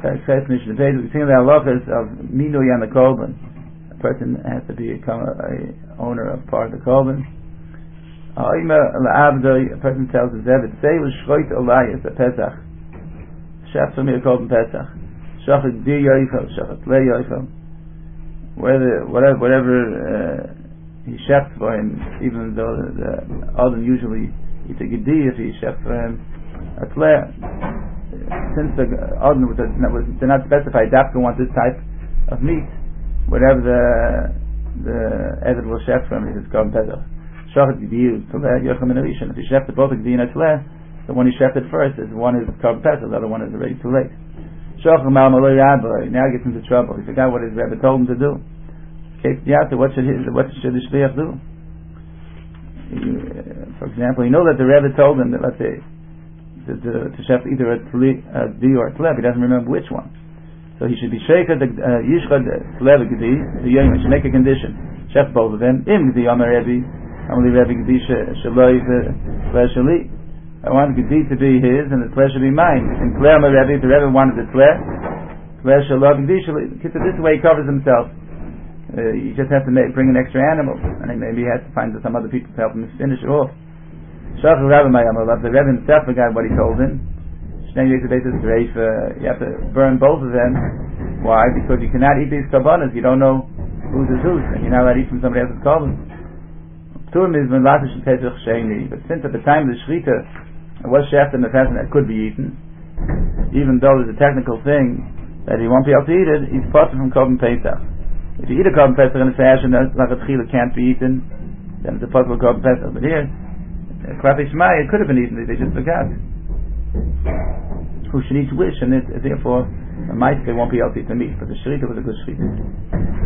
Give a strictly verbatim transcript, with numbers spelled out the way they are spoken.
Ches Mishnah Beis, we think the halachas of Minui and the Korban. A person has to become a, a owner of part of the Korban. A person tells his Eved, say was Shchoit Olayas a Pesach. Shech for me a Korban Pesach. Shachat Di Yoifel, Shachat Le Yoifel. Whether, whatever, whatever uh, he shechs for him, even though the, the Adam usually eats a Gedi, if he shechs for him a Tle. Since the Adam was, was did not specify Dafka want this type of meat, whatever the the Eved will shech from it is Korban Pesach. Shachat Gedi to le Yocham and Arishan. If he shechted both a Gedi and a Tle, the one he shechted first is one is Korban Pesach, the other one is already too late. Shachar Mal Malay Rabbi now gets into trouble. He forgot what his Rebbe told him to do. What should his, what should the shliach do? He, uh, for example, you know that the Rebbe told him that, let's say, to, to, to shech either a Di or a Tleb. He doesn't remember which one. So he should be sheikha the Yishchad Tleb Gedi. The Yom should make a condition. Shech both of them. Im Gedi Amar Rebbe. Amali Rebbe Gedi Shaloi Tleh Shali. I want Gedi to be his and the Tleh should be mine. In Tleh Amar Rebbe, the Rebbe wanted the Tleh. Tleh Shaloi Gedi Shali. This way he covers himself. Uh, you just have to make, bring an extra animal, and then maybe he has to find some other people to help him finish it off. Shachar Rabbi Mayamalav, the Rebbe himself forgot what he told him. Shnei Yekta Beis Reif, you have to burn both of them. Why? Because you cannot eat these karbanos. You don't know whose is whose, and you're not allowed to eat from somebody else's korban. Turim is when Latish and Pesach Sheni, but since at the time of the Shrita, it was shechted in the fashion that could be eaten, even though there's a technical thing that he won't be able to eat it, he's parted from Korban Pesach. If you eat a Korban Pesach in a fashion that like a tchila can't be eaten, then it's a possible Korban Pesach. But here, Klapi Shmai, it could have been eaten, they just forgot. Who should eat wish, and it, therefore, the mice they won't be able to eat the meat, but the Shrita was a good Shrita.